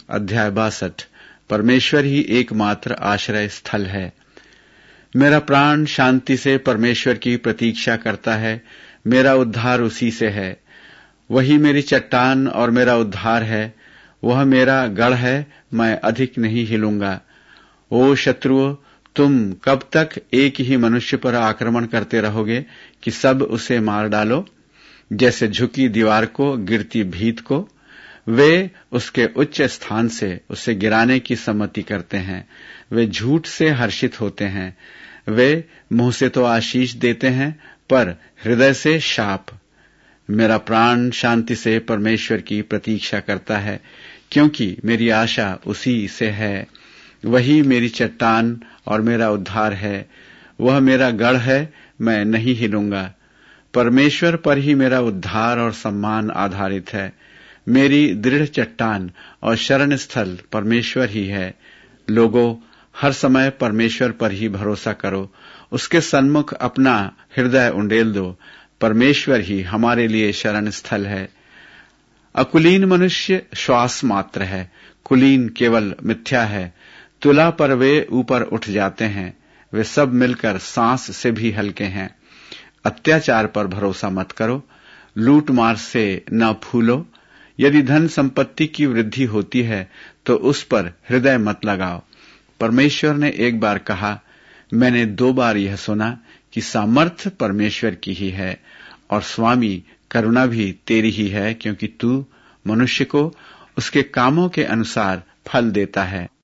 अध्याय 62। परमेश्वर ही एकमात्र आश्रय स्थल है। मेरा प्राण शांति से परमेश्वर की प्रतीक्षा करता है। मेरा उद्धार उसी से है। वही मेरी चट्टान और मेरा उद्धार है। वह मेरा गढ़ है, मैं अधिक नहीं हिलूंगा। ओ शत्रुओं, तुम कब तक एक ही मनुष्य पर आक्रमण करते रहोगे कि सब उसे मार डालो? जैसे झुकी दीवार को गिरती भीत को वे उसके उच्च स्थान से उसे गिराने की सम्मति करते हैं। वे झूठ से हर्षित होते हैं। वे मुंह से तो आशीष देते हैं, पर हृदय से शाप। मेरा प्राण शांति से परमेश्वर की प्रतीक्षा करता है, क्योंकि मेरी आशा उसी से है। वही मेरी चट्टान और मेरा उद्धार है। वह मेरा गढ़ है, मैं नहीं हिलूंगा। परमेश्वर पर ही मेरा उद्धार और सम्मान आधारित है। मेरी दृढ़ चट्टान और शरण स्थल परमेश्वर ही है। लोगों, हर समय परमेश्वर पर ही भरोसा करो। उसके सन्मुख अपना हृदय उंडेल दो। परमेश्वर ही हमारे लिए शरण स्थल है। अकुलीन मनुष्य श्वास मात्र है, कुलीन केवल मिथ्या है। तुला पर वे ऊपर उठ जाते हैं। वे सब मिलकर सांस से भी हल्के हैं। अत्याचार पर भरोसा मत करो, लूट मार से न फूलो। यदि धन संपत्ति की वृद्धि होती है तो उस पर हृदय मत लगाओ। परमेश्वर ने एक बार कहा, मैंने 2 बार यह सुना कि सामर्थ्य परमेश्वर की ही है और स्वामी करुणा भी तेरी ही है, क्योंकि तू मनुष्य को उसके कामों के अनुसार फल देता है।